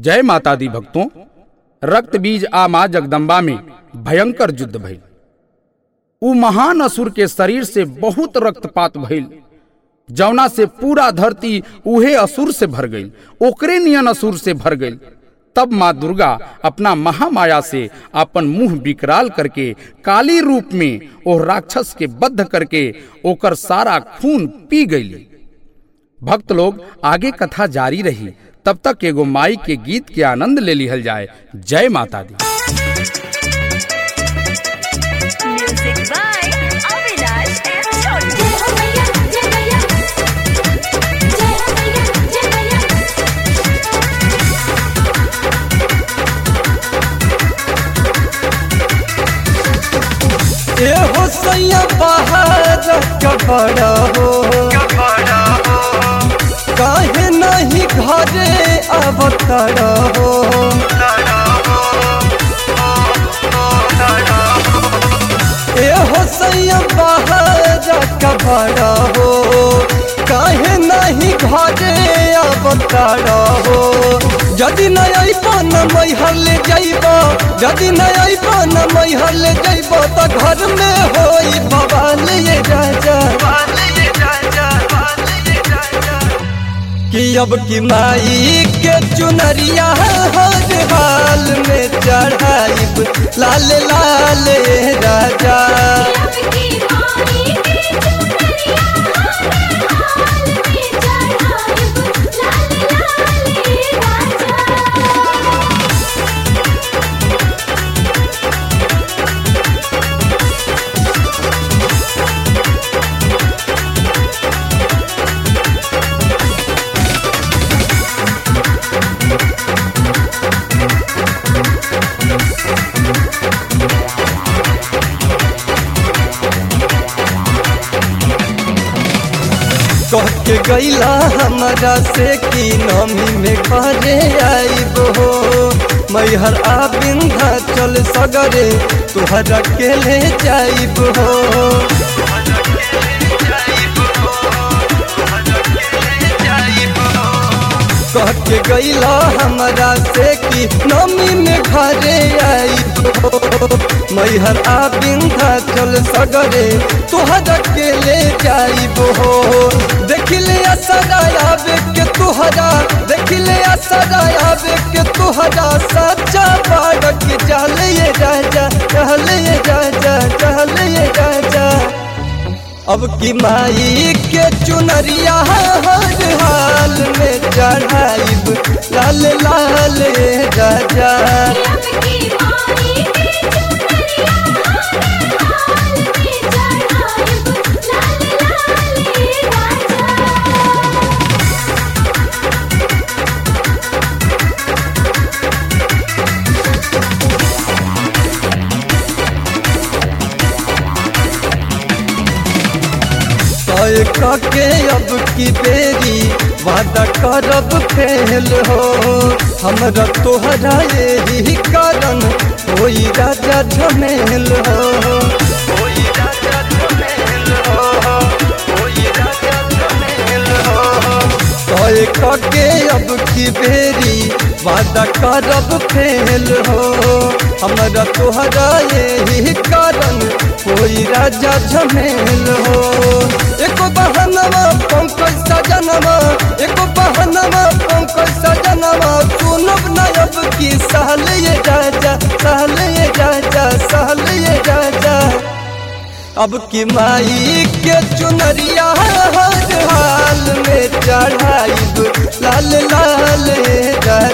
जय माता दी भक्तों। रक्त बीज आ मां जगदम्बा में भयंकर युद्ध भइल। उ महान असुर के शरीर से बहुत रक्तपात भइल, जौना से पूरा धरती उहे असुर से भर गई, ओकरे नियन असुर से भर गई। तब मां दुर्गा अपना महामाया से अपन मुंह विकराल करके काली रूप में ओ राक्षस के बद्ध करके ओकर सारा खून पी गई। भक्त लोग आगे कथा जारी रही, तब तक एगो माई के गीत के आनंद ले लिहल जाए। जय माता दी। ए हो सैया बाहर कपड़ा हो, काहे नहीं घरे अवतरा हो। ए हो सैया बाहर कपड़ा हो, काहे नहीं घरे अवतरा हो। यदि न अइबन मैहर ले जाइब, यदि न अइबन मैहर ले जाइब त घर में होई बवाल ये राजा। कि अब की माई के चुनरिया हर हाल में चढ़ाइब, लाल लाल राजा। कह के गैला हमारा से कि नमी में घरे आइब हो। मैहर आ विंध्याचल सगरे तुहरा के ले जाइब हो। कह के गैला हमारा से कि नमी में घरे आइब हो। मैहर आ विंध्याचल सगरे तुहरा के ले जाइब हो। देखिले असरायाबे के तुहरा, देखिले असरायाबे के तुहरा सच्चा बाड़क चले ये राजा, चले ये राजा, चले ये राजा। अब की माई के चुनरिया हर हाल में चढ़ाइब, लाल लाल राजा। के अब की बेरी वादा करब फेल हो। हमरा तोहरा यही कारण होई राजा झमेल हो। के अब की बेरी वादा करब फेल हो। हमरा तोहरा यही कारण होई राजा झमेल हो। एको बहनवा पंकज सजनवा, एको बहनवा पंकज सजनवा, सुनब न अब की सहल ये राजा, सहल ये राजा, सहल ये राजा। अब की माई के चुनरिया हर हाल में चढ़ाइब, लाल लाल राजा।